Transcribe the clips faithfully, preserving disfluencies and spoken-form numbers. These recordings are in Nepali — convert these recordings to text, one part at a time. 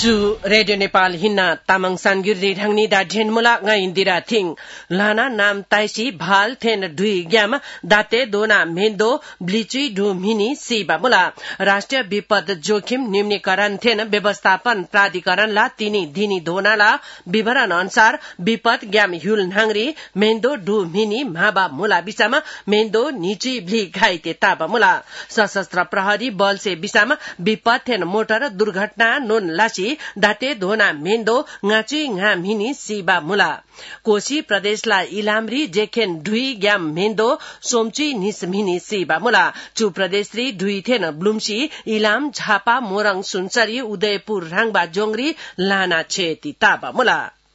Chu Radio Nepal hinna tamang sangirdi dhangni da dhenmula nga indira thing lana nam taisi bhal then dui gyam date dona mendo blichi du mini siba mula राष्ट्रिय विपद जोखिम न्यूनीकरण थेन व्यवस्थापन प्राधिकरण ला तिनी दिनी धोना ला विवरण अनुसार विपद ग्याम हुल नांगरी मेन्दो डु मिनी माबा मुला बिसामा मेन्दो निची भ्ली घाइते ताबा मुला सशस्त्र प्रहरी बल से बिसामा विपद थेन मोटर दुर्घटना नोन लासी दाते धोना मेन्दो ngachi nga mini siba mula कोशी प्रदेशला इलामरी जेखेन ढुई ग्याम मेन्दो सोमची निस मिनी सिबा मुला चु प्रदेशरी ढुई थेन ब्लुम्सी इलाम झापा मोरङ सुनसरी उदयपुर राङबा जोंगरी लाना छेती ताबा मुला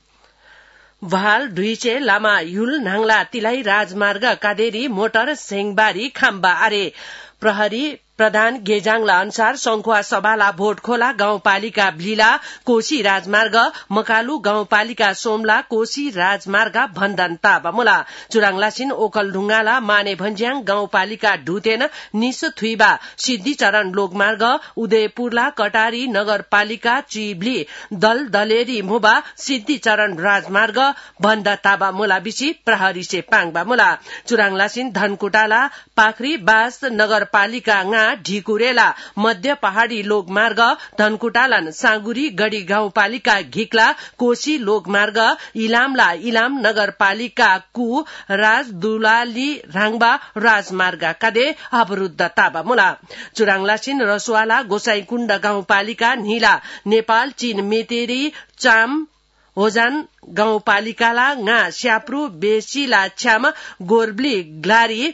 भाल ढुईचे लामा युल नाङला तिलाई राजमार्ग कादेरी मोटर सेङबारी खाम्बा आरे प्रहरी प्रधान गेजाङला अनुसार संखुवा सभाला भोटखोला गाउँपालिका भ्लीला कोशी राजमार्ग मकालु गाउँपालिका सोमला कोशी राजमार्ग भन्दन ताबा मुला चुराङलासिन ओकलढुङ्गाला माने भन्ज्याङ गाउँपालिका ढुतेन निस थुइबा सिद्धिचरण लोकमार्ग उदयपुरला कटारी नगरपालिका चिब्ली दल दलेरी मुबा सिद्धिचरण राजमार्ग भन्द ताबा मुला बिसी प्रहरी से पाङबा मुला चुराङलासिन धनकुटाला पाखरी बास नगरपालिका ढिकुरेला मध्य पहाड़ी लोकमार्ग धनकुटालन साँगुरी गढ़ी गाउँपालिका घिक्ला कोशी लोकमार्ग इलामला इलाम नगरपालिका कु राजदुलाली राङबा राजमार्ग कादे अवरुद्ध ताबा मुला चुराङलासिन रसुवाला गोसाईकुण्ड गाउँपालिका नीला नेपाल चीन मेतेरी चाम होजान गाउँपालिकाला nga स्याप्रु बेसीला छ्याम गोर्ब्ली ग्लारी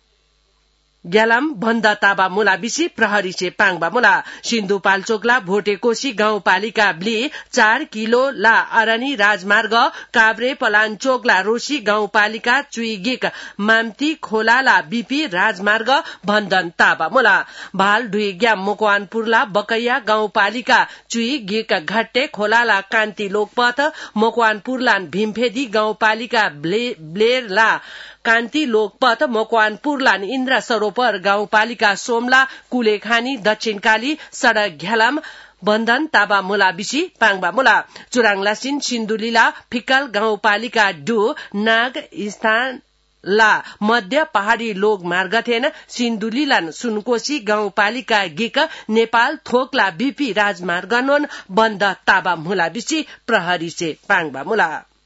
ग्यालाम भन्द ताबा मुला बिसी प्रहरी से पाङबा मुला सिन्धुपाल्चोकला भोटेकोशी गाउँपालिका ब्ली चार किलो ला अरनी राजमार्ग काभ्रे पलाञ्चोकला रोशी गाउँपालिका चुइगिक माम्ती खोलाला बीपी राजमार्ग भन्दन ताबा मुला भाल ढुइग्या मकवानपुरला बकैया गाउँपालिका चुइगिक घट्टे खोलाला कान्ति लोकपथ मकवानपुरला भीमफेदी गाउँपालिका ब्लेरला कान्ति लोकपथ मकवानपुरलान इन्द्र सरोवर गाउँपालिका सोमला कुलेखानी दक्षिणकाली सड़क घ्यालाम बन्धन ताबा मुला बिसी पाङबा मुला चुराङलासिन सिन्धुलीला फिक्कल गाउँपालिका डु नाग स्थान ला मध्य पहाड़ी लोक मार्ग थेन सिन्धुलीलान सुनकोशी गाउँपालिका गिक नेपाल थोकला बीपी राजमार्ग नोन बन्द ताबा मुला बिसी प्रहरी से पाङबा मुला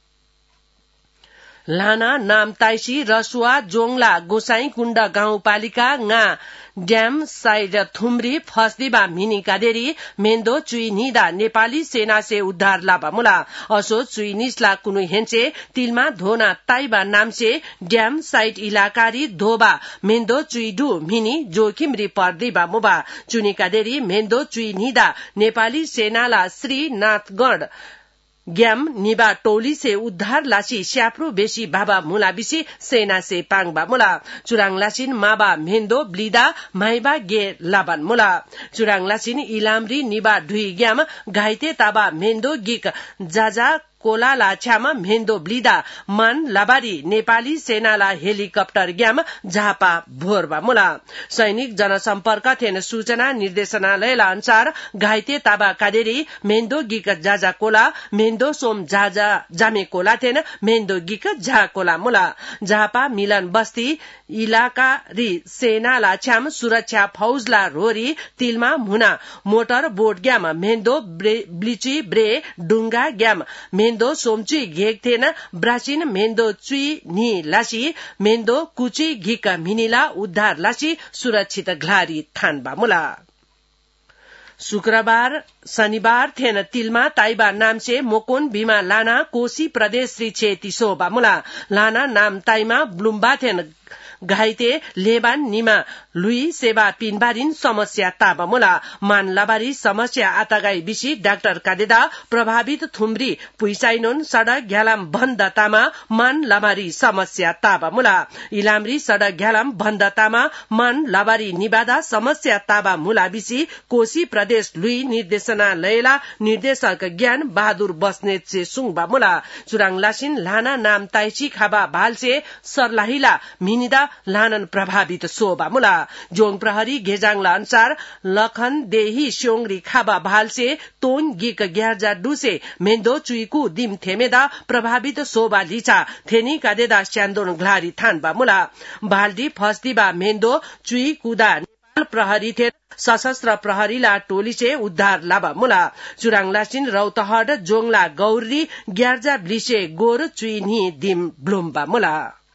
लाना नामताइसी रसुवा जोङला गोसाई कुण्ड गाउँपालिका nga ड्याम साइड थुम्री फस्दिबा मिनी कादेरी मेन्दो चुइनिदा नेपाली सेना से उद्धार लाबा मुला असो चुइनिसला कुनु हेन्से तिलमा धोना ताइबा नामसे ड्याम साइड इलाकारी धोबा मेन्दो चुइडु मिनी जोखिम रि पर्दिबा मुबा चुनी कादेरी मेन्दो चुइनिदा नेपाली सेनाला श्रीनाथगढ़ ग्याम निबा टोली से उद्धार लासी स्याप्रो बेसी बाबा मुला बिसी सेना से पाङबा मुला चुराङलासिन माबा मेन्दो ब्लिदा माइबा गे लाबान मुला चुराङलासिन इलामरी निबा ढुई ग्याम घाइते ताबा मेन्दो गिक जाजा कोला लाछ्यामा मेन्दो ब्लिदा मन लाबारी नेपाली सेनाला हेलिकप्टर ग्याम झापा भोरबा मुला सैनिक जनसम्पर्क थेन सूचना निर्देशनालयला अनुसार घाइते ताबा कादेरी मेन्दो गिक जाजा कोला मेन्दो सोम जाजा जामे कोला थेन मेन्दो गिक झा कोला मुला झापा मिलन बस्ती इलाका री सेना लाछ्याम सुरक्षा फौजला रोरी तिलमा मुना मोटर बोट ग्याम मेन्दो ब्लिची ब्रे डुङ्गा ग्याम मेन्दो सोमची घेक थेन ब्रासिन मेन्दो चुई नि लासी मेन्दो कुची घिक मिनिला उद्धार लासी सुरक्षित घ्लारी थानबा मुला शुक्रबार शनिबार थेन तिलमा ताइबा नामसे मोकोन बिमा लाना कोशी प्रदेश श्री छेती सोबा मुला लाना नाम ताइमा ब्लुम्बा थेन घाइते लेबान निमा लुई सेवा पिनबारिन समस्या ताबा मुला मानलाबारी समस्या आतागाई बिसी डाक्टर कादेदा प्रभावित थुम्री पुइसाइनोन सड़क घ्यालाम भन्दतामा मान लाबारी समस्या ताबा मुला इलामरी सड़क घ्यालाम भन्दतामा मान लाबारी निबादा समस्या ताबा मुला बिसी कोशी प्रदेश लुई निर्देशनालयला निर्देशक ज्ञान बहादुर बस्नेत से सुङबा मुला चुराङलासिन लाना नाम ताइची खाबा भालसे सरलाहिला मिनिदा लानन प्रभावित सोबा मुला जोङ प्रहरी गेजाङला अनुसार लखन देही स्योङरी खाबा भालसे तोन गिक ग्यार्जा डुसे मेन्दो चुइकु दिम थेमेदा प्रभावित सोबा लिचा थेनी कादेदा स्यान्दोन ग्लारी थानबा मुला भालडी फस्दिबा मेन्दो चुइ कुदा प्रहरी थे सशस्त्र प्रहरीला टोलीसे उद्धार लाबा मुला चुराङ लासिन रौतहट जोङला गौरी ग्यार्जा ब्लिसे गोर चुइनी दिम ब्लुम्बा मुला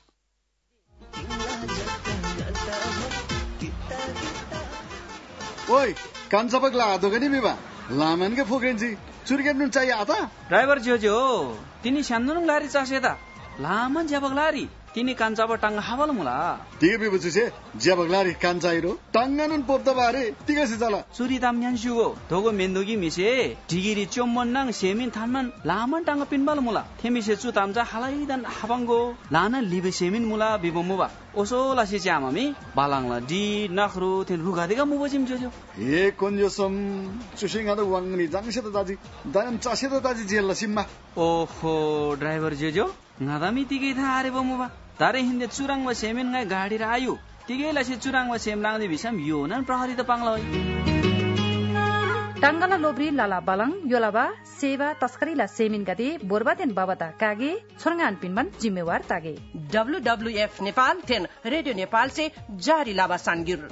ओइ कान्छपक ला दोगनी बिबा लामन के फोक्रेन्जी चुरकेट नुन चाहिए आता ड्राइभर जोजो तिनी स्यान्दोन लारी चासेदा लामन ज्याबक लारी तिनी कान्छाब टांगा हावल मुला तिगे बिबुचुसे ज्याबक लारी कान्छाइरो टांगानुन पोप्दा बारे तिगेसे चला सुरी दाम न्यान्सुगो धोगो मेन्दोगी मिसे ढिगिरी चोम्मन्नाङ सेमिन थानमन लामन टांगा पिनबाल मुला थेमिसे चु तामजा हालाइदान हाबांगो लाना लिबे सेमिन मुला बिबमुबा ओसो लासी च्यामामी बालाङला डी नखरु थेन रुगादेगा मुबजिम जोजो ए कोन्योसम चुसिङा द वाङनी जाङसे त दाजी दानम चासे त दाजी जेल सिम्मा ओहो ड्राइभर जोजो ngādami tigai tha are bomuba tare hinde churang wa semen ngai गाडी र आयो tigai la se churang wa sem lang de bisam yo nan prahari ta pangla टांगाला लोब्री लाला बालङ योलाबा सेवा तस्करी ला सेमिन गदे बोरबादेन बाबता कागे छोरगान पिनमन जिम्मेवार तागे डब्ल्यूडब्ल्यूएफ नेपाल थेन रेडियो नेपाल से जारी लाबा सानगिर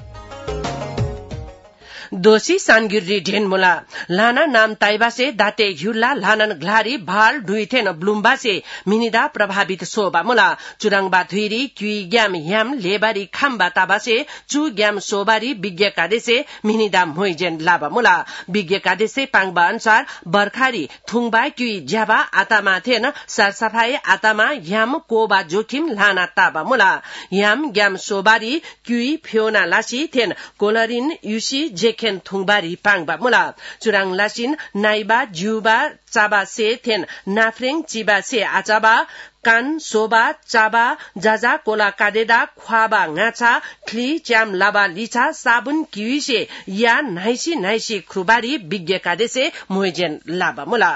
दोषी सानगिरी ढेनमुला लाना नाम ताइबासे दाते हिउला लानन ग्लारी भाल डुइथेन ब्लुम्बासे मिनिदा प्रभावित सोबा मुला चुराङबा धुइरी क्युइ ग्याम ह्याम लेबारी खाम्बा ताबासे चु ग्याम सोबारी विज्ञ कादेसे मिनिदा मोइजेन लाबा मुला विज्ञ कादेसे पाङबा अनुसार बर्खारी थुङबा क्युइ ज्याबा आतामा थेन सरसफाई आतामा ह्याम कोबा जोखिम लाना ताबा मुला ह्याम ग्याम सोबारी क्युइ फ्योना लासी थेन कोलरिन युसी जे खेन थुङबारी पाङबा मुला चुराङ लासिन नाइबा जुबा चाबा से थेन नाफ्रेङ चिबा से आचाबा कान सोबा चाबा जाजा कोला कादेदा ख्वाबा गाछा क्ली च्याम लाबा लिछा साबुन किविसे या नाइसी नाइसी खुबारी विज्ञ कादेसे मोइजेन लाबा मुला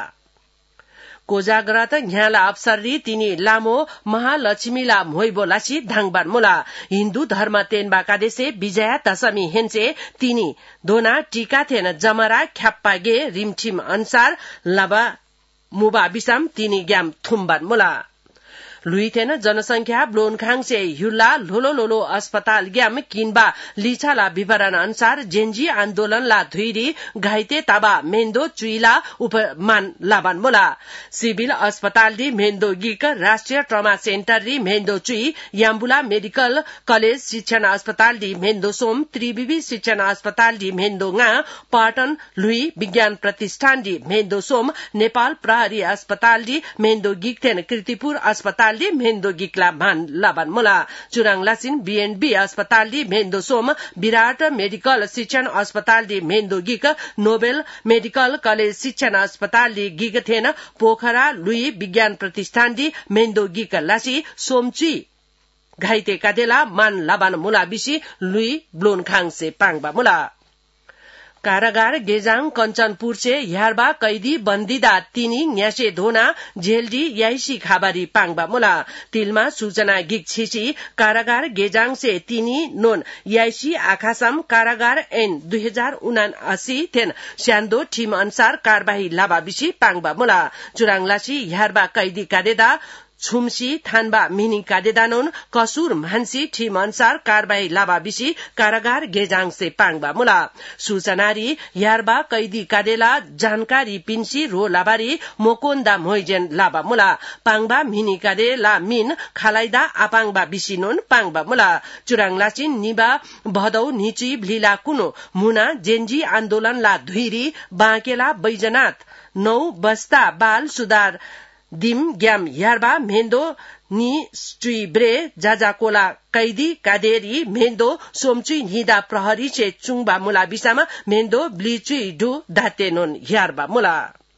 कोजाग्रत न्याला अप्सरी तिनी लामो महालक्ष्मीला मोइबोलासी धाङबार मुला हिन्दू धर्म तेनबा कादेसे विजया दशमी हेन्से तिनी दोना टीका थेन जमरा ख्याप्पागे रिमठिम अनुसार लाबा मुबा बिसाम तिनी ग्याम थुम्बार मुला लुइथेन जनसंख्या ब्लोनखाङसे हिउला लोलो लोलो अस्पताल ग्याम किनबा लिछाला विवरण अनुसार जेन्जी आन्दोलनला धुइरी घाइते ताबा मेन्दो चुइला उपमान लाबान मुला सिभिल अस्पताल दी मेन्दो गिक राष्ट्रिय ट्रमा सेन्टर री मेन्दो चुई याम्बुला मेडिकल कलेज शिक्षण अस्पताल दी मेन्दो सोम त्रिविवी शिक्षण अस्पताल दी मेन्दो गा पाटन लुई विज्ञान प्रतिष्ठान दी मेन्दो सोम नेपाल प्रहरी अस्पताल दी मेन्दो गिक थेन कृतिपुर अस्पताल दी मेन्दो गिकला मान लाबान मुला चुराङ लासिन बीएनबी अस्पताल दी मेन्दो सोम विराट मेडिकल शिक्षण अस्पताल दी मेन्दो गिक नोबेल मेडिकल कलेज शिक्षण अस्पताल दी गिक थेन पोखरा लुई विज्ञान प्रतिष्ठान दी मेन्दो गिक लासी सोमची घाइते कादेला मान लाबान मुला बिसी लुई ब्लोनखाङ से पाङबा मुला कारागार गेजाङ कञ्चनपुर से यारबा कैदी बन्दिदा तिनी न्यासे धोना झेलडी याइसी खाबारी पाङबा मुला तिलमा सूचना गिक छिसी कारागार गेजाङ से तिनी नोन याइसी आखासम कारागार एन दुई हजार उनासी थेन स्यान्दो ठिम अनुसार कारबाही लाबा बिसी पाङबा मुला चुराङलासी यारबा कैदी कादेदा छुमसी थानबा मिनी कादेदानोन कसुर मानसी ठिम अनुसार कारबाही लाबा बिसी कारागार गेजाङ से पाङबा मुला सूचनारी यारबा कैदी कादेला जानकारी पिन्सी रो लाबारी मोकोन्दा मोइजेन लाबा मुला पाङबा मिनी कादेला मिन खालाइदा आपाङबा बिसिनोन पाङबा मुला चुराङलाची निबा भदौ निची भ्लिला कुनो मुना जेन्जी आन्दोलनला धुइरी बाँकेला बैजनाथ नौ बस्ता बाल सुधार दिम ग्याम यारबा मेन्दो नि स्ट्री ब्रे जाजाकोला कैदी कादेरी मेन्दो सोमचुई निदा प्रहरी से चुङबा मुला बिसामा मेन्दो ब्लिचुई डु दातेनोन यारबा मुला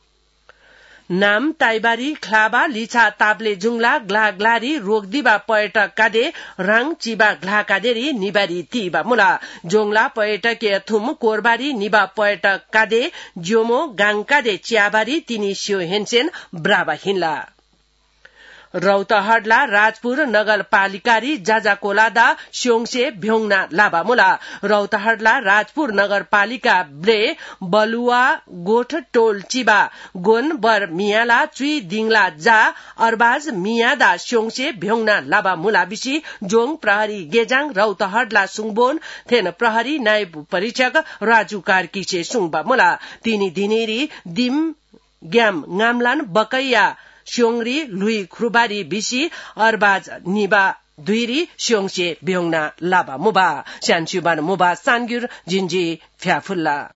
नाम ताइबारी ख्लाबा लिछा ताप्ले जुङला ग्ला ग्लारी रोगदिबा पर्यटक कादे राङ चिबा ग्ला कादेरी निबारी तिबा मुला जोङला पर्यटकीय थुम कोरबारी निबा पर्यटक कादे ज्योमो गाङ कादे च्याबारी तिनी स्यो हेन्सेन ब्राबा हिन्ला रौतहटला राजपुर नगरपालिकारी जाजाकोलादा स्योङसे भ्योङना लाभा मुला रौतहटला राजपुर नगरपालिका ब्रे बलुवा गोठ टोल चिबा गोन बर मियाला चुई दिङला जा अरबाज मियादा स्योङसे भ्योङना लाभा मुला बिसी जोङ प्रहरी गेजाङ रौतहटला सुङबोन थेन प्रहरी नायब परीक्षक राजू कार्कीसे सुङबा मुला तिनी दिनेरी दिम ग्याम गामलान बकैया स्योङरी लुई खुरबारी बिसी अरबाज निबा दुईरी स्योङसे भ्योङना लाभा मुबा स्यानसुबान मुबा सानगुर जिन्जी फ्याफुल्ला